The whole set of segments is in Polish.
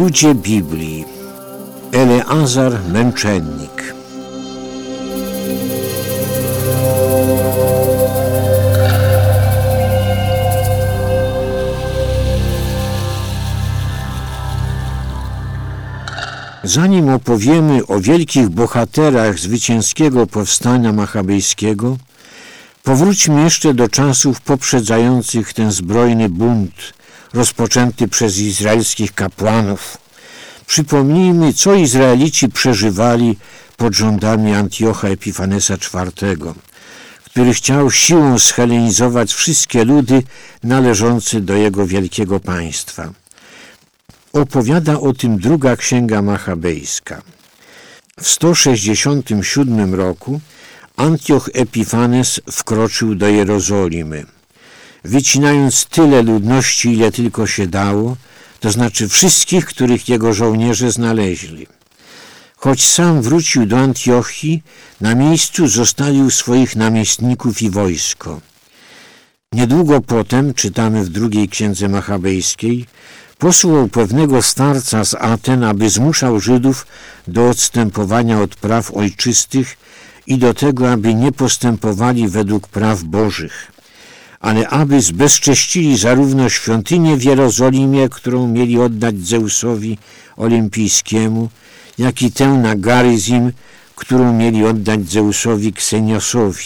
Ludzie Biblii. Eleazar Męczennik. Zanim opowiemy o wielkich bohaterach zwycięskiego powstania machabejskiego, powróćmy jeszcze do czasów poprzedzających ten zbrojny bunt rozpoczęty przez izraelskich kapłanów. Przypomnijmy, co Izraelici przeżywali pod rządami Antiocha Epifanesa IV, który chciał siłą zhelenizować wszystkie ludy należące do jego wielkiego państwa. Opowiada o tym druga księga machabejska. W 167 roku Antioch Epifanes wkroczył do Jerozolimy. Wycinając tyle ludności, ile tylko się dało, to znaczy wszystkich, których jego żołnierze znaleźli. Choć sam wrócił do Antiochii, na miejscu zostawił swoich namiestników i wojsko. Niedługo potem, czytamy w drugiej księdze machabejskiej, posłał pewnego starca z Aten, aby zmuszał Żydów do odstępowania od praw ojczystych i do tego, aby nie postępowali według praw bożych, ale aby zbezcześcili zarówno świątynię w Jerozolimie, którą mieli oddać Zeusowi Olimpijskiemu, jak i tę na Garyzim, którą mieli oddać Zeusowi Kseniosowi.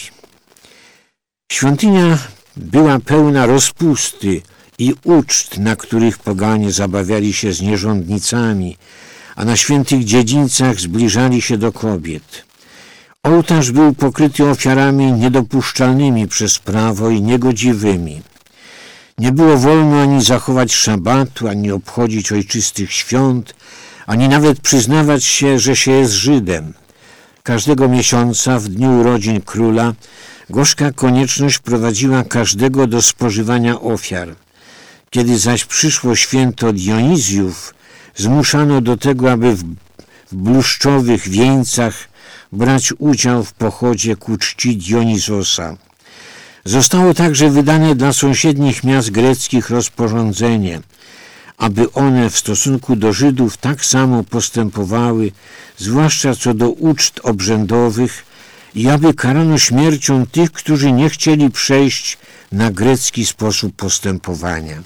Świątynia była pełna rozpusty i uczt, na których poganie zabawiali się z nierządnicami, a na świętych dziedzińcach zbliżali się do kobiet. Ołtarz był pokryty ofiarami niedopuszczalnymi przez prawo i niegodziwymi. Nie było wolno ani zachować szabatu, ani obchodzić ojczystych świąt, ani nawet przyznawać się, że się jest Żydem. Każdego miesiąca, w dniu urodzin króla, gorzka konieczność prowadziła każdego do spożywania ofiar. Kiedy zaś przyszło święto Dionizjów, zmuszano do tego, aby w bluszczowych wieńcach brać udział w pochodzie ku czci Dionizosa. Zostało także wydane dla sąsiednich miast greckich rozporządzenie, aby one w stosunku do Żydów tak samo postępowały, zwłaszcza co do uczt obrzędowych, i aby karano śmiercią tych, którzy nie chcieli przejść na grecki sposób postępowania.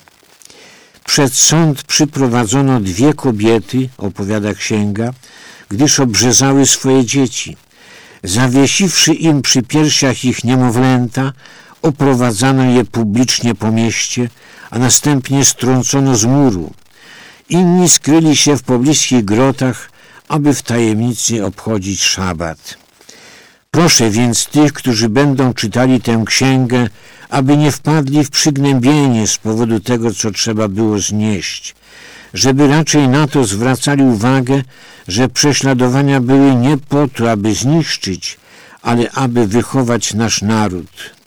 Przed sąd przyprowadzono 2 kobiety, opowiada księga, gdyż obrzezały swoje dzieci. Zawiesiwszy im przy piersiach ich niemowlęta, oprowadzano je publicznie po mieście, a następnie strącono z muru. Inni skryli się w pobliskich grotach, aby w tajemnicy obchodzić szabat. Proszę więc tych, którzy będą czytali tę księgę, aby nie wpadli w przygnębienie z powodu tego, co trzeba było znieść, żeby raczej na to zwracali uwagę, że prześladowania były nie po to, aby zniszczyć, ale aby wychować nasz naród.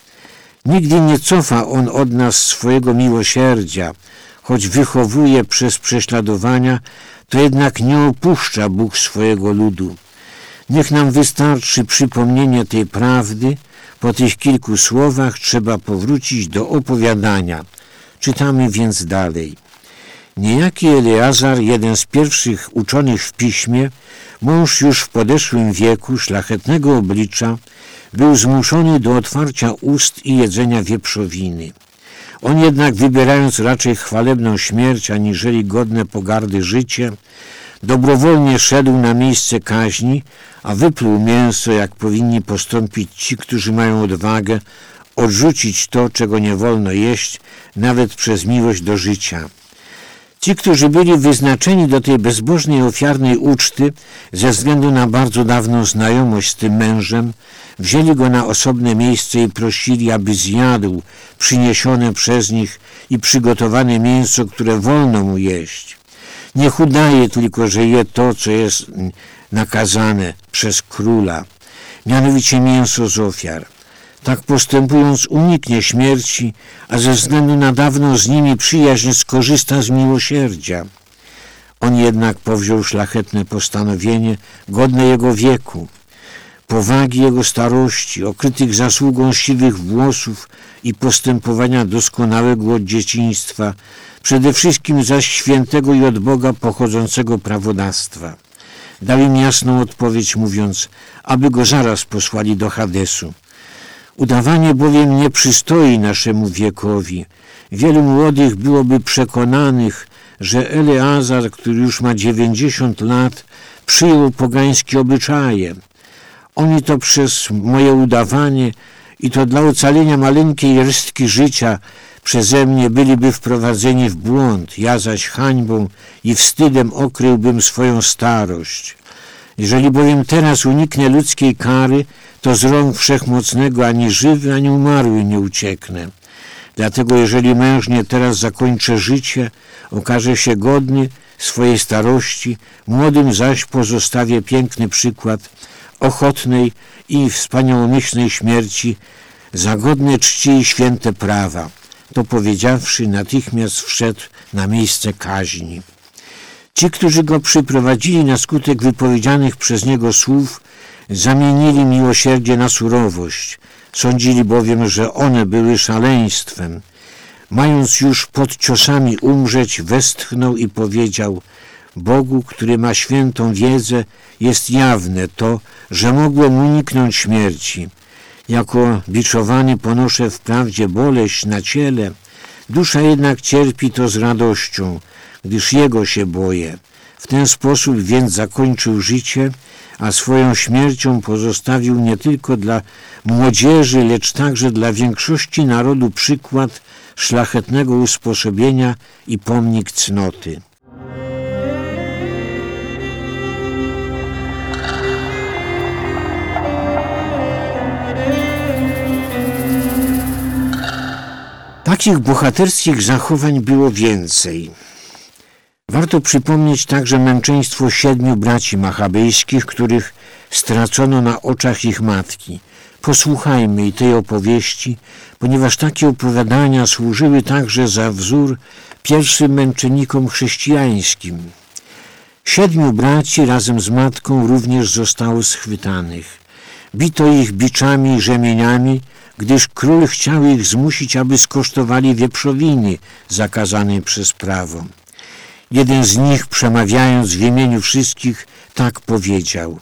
Nigdy nie cofa on od nas swojego miłosierdzia, choć wychowuje przez prześladowania, to jednak nie opuszcza Bóg swojego ludu. Niech nam wystarczy przypomnienie tej prawdy. Po tych kilku słowach trzeba powrócić do opowiadania. Czytamy więc dalej. Niejaki Eleazar, jeden z pierwszych uczonych w piśmie, mąż już w podeszłym wieku, szlachetnego oblicza, był zmuszony do otwarcia ust i jedzenia wieprzowiny. On jednak, wybierając raczej chwalebną śmierć, aniżeli godne pogardy życie, dobrowolnie szedł na miejsce kaźni, a wypluł mięso, jak powinni postąpić ci, którzy mają odwagę odrzucić to, czego nie wolno jeść, nawet przez miłość do życia. Ci, którzy byli wyznaczeni do tej bezbożnej ofiarnej uczty ze względu na bardzo dawną znajomość z tym mężem, wzięli go na osobne miejsce i prosili, aby zjadł przyniesione przez nich i przygotowane mięso, które wolno mu jeść. Niech udaje tylko, że je to, co jest nakazane przez króla, mianowicie mięso z ofiar. Tak postępując uniknie śmierci, a ze względu na dawną z nimi przyjaźń skorzysta z miłosierdzia. On jednak powziął szlachetne postanowienie, godne jego wieku. powagi jego starości, okrytych zasługą siwych włosów i postępowania doskonałego od dzieciństwa, przede wszystkim zaś świętego i od Boga pochodzącego prawodawstwa. Dał im jasną odpowiedź, mówiąc, aby go zaraz posłali do Hadesu. Udawanie bowiem nie przystoi naszemu wiekowi. Wielu młodych byłoby przekonanych, że Eleazar, który już ma 90 lat, przyjął pogańskie obyczaje. Oni to przez moje udawanie i to dla ocalenia maleńkiej resztki życia przeze mnie byliby wprowadzeni w błąd, ja zaś hańbą i wstydem okryłbym swoją starość. Jeżeli bowiem teraz uniknę ludzkiej kary, to z rąk Wszechmocnego ani żywy, ani umarły nie ucieknę. Dlatego jeżeli mężnie teraz zakończę życie, okażę się godny swojej starości, młodym zaś pozostawię piękny przykład ochotnej i wspaniałomyślnej śmierci za godne czci i święte prawa. To powiedziawszy, natychmiast wszedł na miejsce kaźni. Ci, którzy go przyprowadzili na skutek wypowiedzianych przez niego słów, zamienili miłosierdzie na surowość. Sądzili bowiem, że one były szaleństwem. Mając już pod ciosami umrzeć, westchnął i powiedział: Bogu, który ma świętą wiedzę, jest jawne to, że mogłem uniknąć śmierci. Jako biczowany ponoszę wprawdzie boleść na ciele, dusza jednak cierpi to z radością, gdyż Jego się boję. W ten sposób więc zakończył życie, a swoją śmiercią pozostawił nie tylko dla młodzieży, lecz także dla większości narodu przykład szlachetnego usposobienia i pomnik cnoty. Takich bohaterskich zachowań było więcej. Warto przypomnieć także męczeństwo 7 braci machabejskich, których stracono na oczach ich matki. Posłuchajmy i tej opowieści, ponieważ takie opowiadania służyły także za wzór pierwszym męczennikom chrześcijańskim. 7 braci razem z matką również zostało schwytanych. Bito ich biczami i rzemieniami, gdyż król chciał ich zmusić, aby skosztowali wieprzowiny zakazanej przez prawo. Jeden z nich, przemawiając w imieniu wszystkich, tak powiedział: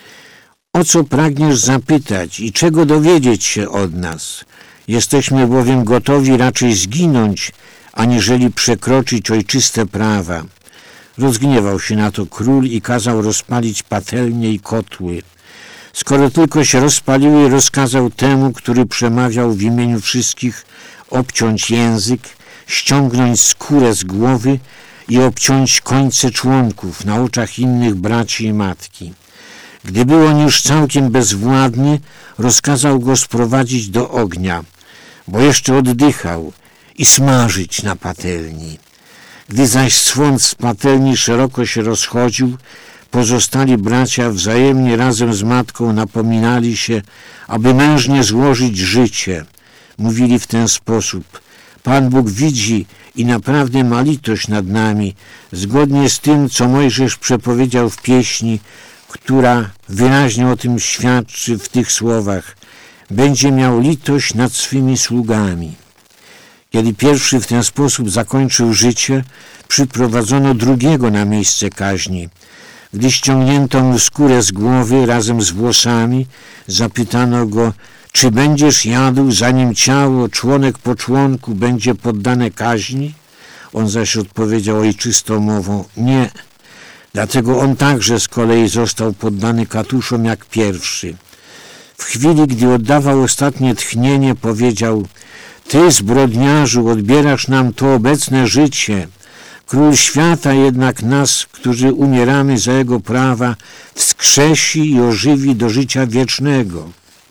O co pragniesz zapytać i czego dowiedzieć się od nas? Jesteśmy bowiem gotowi raczej zginąć, aniżeli przekroczyć ojczyste prawa. Rozgniewał się na to król i kazał rozpalić patelnie i kotły. Skoro tylko się rozpaliły, rozkazał temu, który przemawiał w imieniu wszystkich, obciąć język, ściągnąć skórę z głowy i obciąć końce członków na oczach innych braci i matki. Gdy był on już całkiem bezwładny, rozkazał go sprowadzić do ognia, bo jeszcze oddychał, i smażyć na patelni. Gdy zaś swąd z patelni szeroko się rozchodził, pozostali bracia wzajemnie razem z matką napominali się, aby mężnie złożyć życie. Mówili w ten sposób: Pan Bóg widzi i naprawdę ma litość nad nami, zgodnie z tym, co Mojżesz przepowiedział w pieśni, która wyraźnie o tym świadczy w tych słowach: będzie miał litość nad swymi sługami. Kiedy pierwszy w ten sposób zakończył życie, przyprowadzono drugiego na miejsce kaźni. Gdy ściągnięto mu skórę z głowy razem z włosami, zapytano go: czy będziesz jadł, zanim ciało, członek po członku, będzie poddane kaźni? On zaś odpowiedział ojczystą mową: nie. Dlatego on także z kolei został poddany katuszom jak pierwszy. W chwili, gdy oddawał ostatnie tchnienie, powiedział: Ty, zbrodniarzu, odbierasz nam to obecne życie. Król świata jednak nas, którzy umieramy za jego prawa, wskrzesi i ożywi do życia wiecznego.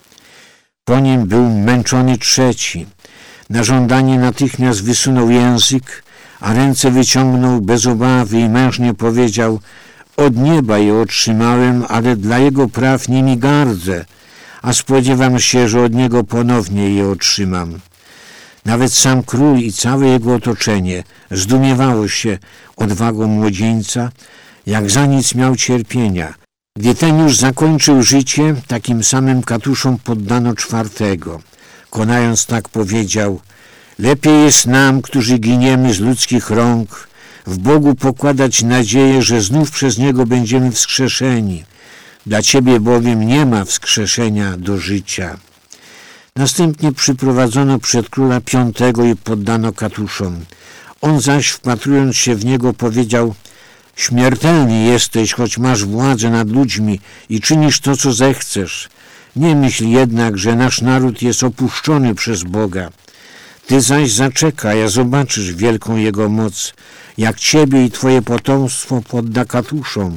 Po nim był męczony trzeci. Na żądanie natychmiast wysunął język, a ręce wyciągnął bez obawy i mężnie powiedział: od nieba je otrzymałem, ale dla jego praw nimi gardzę, a spodziewam się, że od niego ponownie je otrzymam. Nawet sam król i całe jego otoczenie zdumiewało się odwagą młodzieńca, jak za nic miał cierpienia. Gdy ten już zakończył życie, takim samym katuszom poddano czwartego. Konając tak powiedział: lepiej jest nam, którzy giniemy z ludzkich rąk, w Bogu pokładać nadzieję, że znów przez Niego będziemy wskrzeszeni. Dla Ciebie bowiem nie ma wskrzeszenia do życia. Następnie przyprowadzono przed króla piątego i poddano katuszom. On zaś, wpatrując się w niego, powiedział: śmiertelny jesteś, choć masz władzę nad ludźmi i czynisz to, co zechcesz. Nie myśl jednak, że nasz naród jest opuszczony przez Boga. Ty zaś zaczekaj, a zobaczysz wielką Jego moc, jak Ciebie i Twoje potomstwo podda katuszom.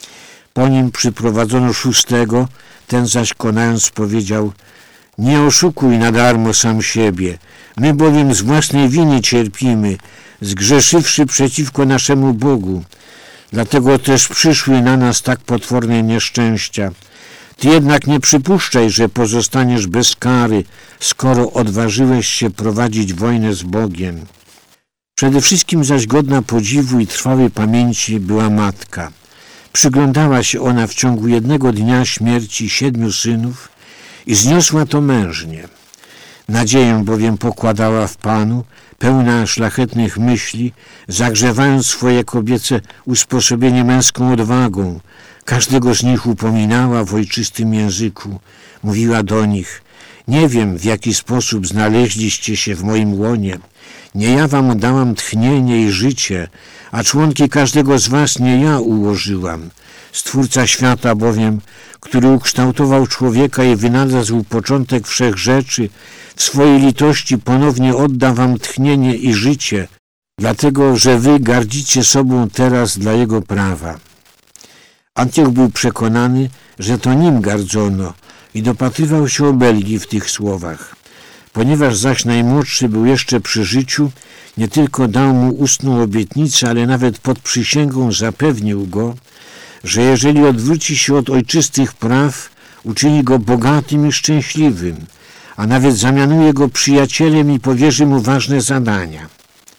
Po nim przyprowadzono szóstego, ten zaś konając powiedział: nie oszukuj na darmo sam siebie, my bowiem z własnej winy cierpimy, zgrzeszywszy przeciwko naszemu Bogu. Dlatego też przyszły na nas tak potworne nieszczęścia. Ty jednak nie przypuszczaj, że pozostaniesz bez kary, skoro odważyłeś się prowadzić wojnę z Bogiem. Przede wszystkim zaś godna podziwu i trwałej pamięci była matka. Przyglądała się ona w ciągu jednego dnia śmierci 7 synów i zniosła to mężnie. Nadzieję bowiem pokładała w Panu, pełna szlachetnych myśli, zagrzewając swoje kobiece usposobienie męską odwagą. Każdego z nich upominała w ojczystym języku. Mówiła do nich: nie wiem, w jaki sposób znaleźliście się w moim łonie. Nie ja wam dałam tchnienie i życie, a członki każdego z was nie ja ułożyłam. Stwórca świata bowiem, który ukształtował człowieka i wynalazł początek wszech rzeczy, w swojej litości ponownie odda wam tchnienie i życie, dlatego że wy gardzicie sobą teraz dla jego prawa. Antioch był przekonany, że to nim gardzono i dopatrywał się obelgi w tych słowach. Ponieważ zaś najmłodszy był jeszcze przy życiu, nie tylko dał mu ustną obietnicę, ale nawet pod przysięgą zapewnił go, że jeżeli odwróci się od ojczystych praw, uczyni go bogatym i szczęśliwym, a nawet zamianuje go przyjacielem i powierzy mu ważne zadania.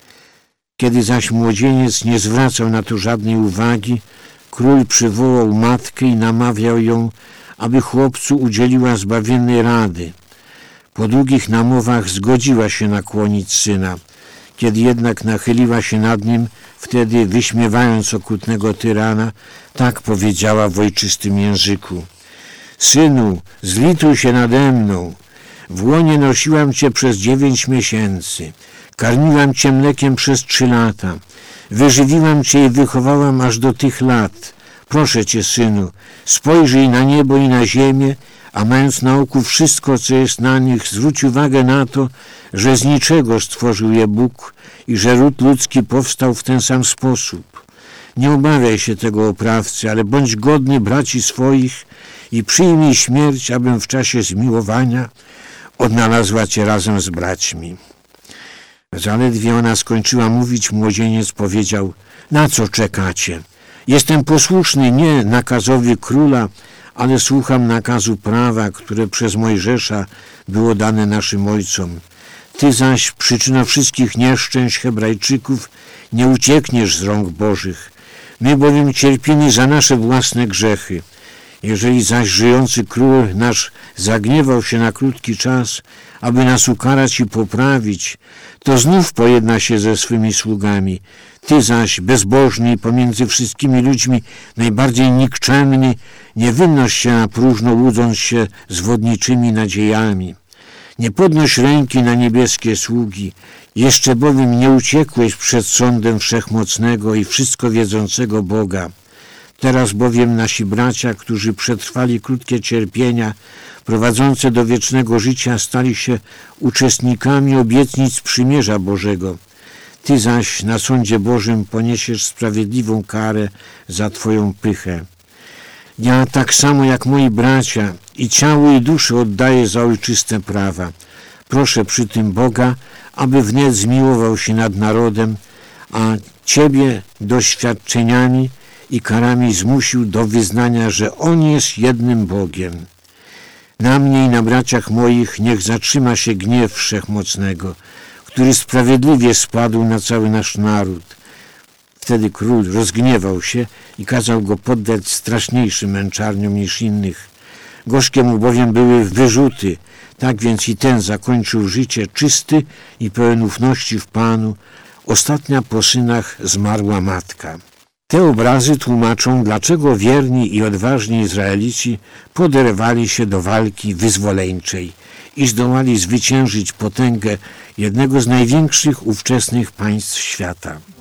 Kiedy zaś młodzieniec nie zwracał na to żadnej uwagi, król przywołał matkę i namawiał ją, aby chłopcu udzieliła zbawiennej rady. Po długich namowach zgodziła się nakłonić syna. Kiedy jednak nachyliła się nad nim, wtedy, wyśmiewając okrutnego tyrana, tak powiedziała w ojczystym języku: synu, zlituj się nade mną. W łonie nosiłam cię przez 9 miesięcy. Karmiłam cię mlekiem przez 3 lata. Wyżywiłam cię i wychowałam aż do tych lat. Proszę cię, synu, spojrzyj na niebo i na ziemię, a mając na oku wszystko, co jest na nich, zwróć uwagę na to, że z niczego stworzył je Bóg i że ród ludzki powstał w ten sam sposób. Nie obawiaj się tego oprawcy, ale bądź godny braci swoich i przyjmij śmierć, abym w czasie zmiłowania odnalazła cię razem z braćmi. Zaledwie ona skończyła mówić, młodzieniec powiedział: na co czekacie? Jestem posłuszny nie nakazowi króla, ale słucham nakazu prawa, które przez Mojżesza było dane naszym ojcom. Ty zaś, przyczyna wszystkich nieszczęść Hebrajczyków, nie uciekniesz z rąk Bożych. My bowiem cierpimy za nasze własne grzechy. Jeżeli zaś żyjący król nasz zagniewał się na krótki czas, aby nas ukarać i poprawić, to znów pojedna się ze swymi sługami. Ty zaś, bezbożny i pomiędzy wszystkimi ludźmi najbardziej nikczemny, nie wynoś się na próżno, łudząc się zwodniczymi nadziejami. Nie podnoś ręki na niebieskie sługi, jeszcze bowiem nie uciekłeś przed sądem wszechmocnego i wszystko wiedzącego Boga. Teraz bowiem nasi bracia, którzy przetrwali krótkie cierpienia prowadzące do wiecznego życia, stali się uczestnikami obietnic przymierza Bożego. Ty zaś na sądzie Bożym poniesiesz sprawiedliwą karę za Twoją pychę. Ja tak samo jak moi bracia i ciało i duszę oddaję za ojczyste prawa. Proszę przy tym Boga, aby wnet zmiłował się nad narodem, a Ciebie doświadczeniami i karami zmusił do wyznania, że On jest jednym Bogiem. Na mnie i na braciach moich niech zatrzyma się gniew Wszechmocnego, który sprawiedliwie spadł na cały nasz naród. W Wtedy król rozgniewał się i kazał go poddać straszniejszym męczarniom niż innych. Gorzkie mu bowiem były wyrzuty, tak więc i ten zakończył życie czysty i pełen ufności w Panu. Ostatnia po synach zmarła matka. Te obrazy tłumaczą, dlaczego wierni i odważni Izraelici poderwali się do walki wyzwoleńczej i zdołali zwyciężyć potęgę jednego z największych ówczesnych państw świata.